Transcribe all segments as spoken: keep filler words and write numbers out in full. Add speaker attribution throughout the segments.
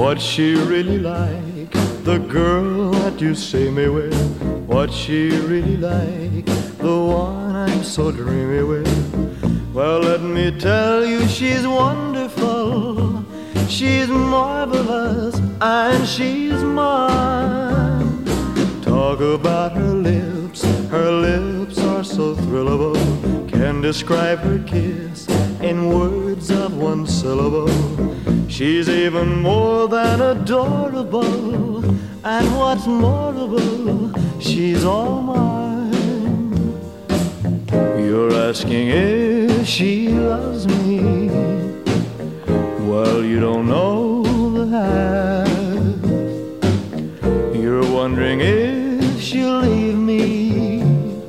Speaker 1: What's she really like, the girl that you see me with? What's she really like, the one I'm so dreamy with? Well, let me tell you, she's wonderful, she's marvelous, and she's mine. Talk about her lips, her lips are so thrillable. Can describe her kiss in words of one syllable. She's even more than adorable, and what's moreable, she's all mine. You're asking if she loves me. Well, you don't know the half. You're wondering if she'll leave me.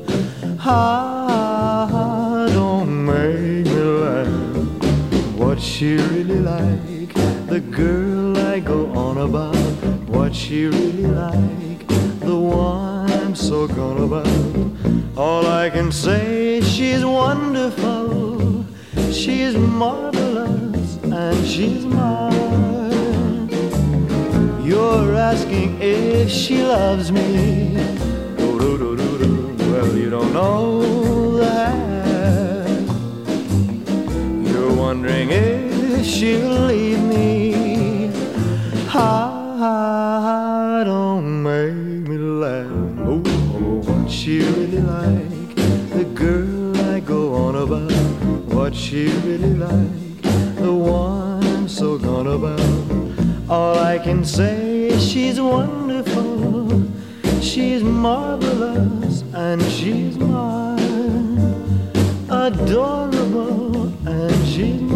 Speaker 1: Ah, don't make me laugh. What's she really like, the girl I go on about? What's she really like, the one I'm so gone about? All I can say is she's wonderful, she's marvelous, and she's mine. You're asking if she loves me. Do-do-do-do-do. Well, you don't know that. You're wondering if she'll leave me. Ah, don't make me laugh. Oh, oh, what's she really like, the girl I go on about? What's she really like, the one I'm so gone about? All I can say is she's wonderful, she's marvelous, and she's mine. Adorable, and she's mine.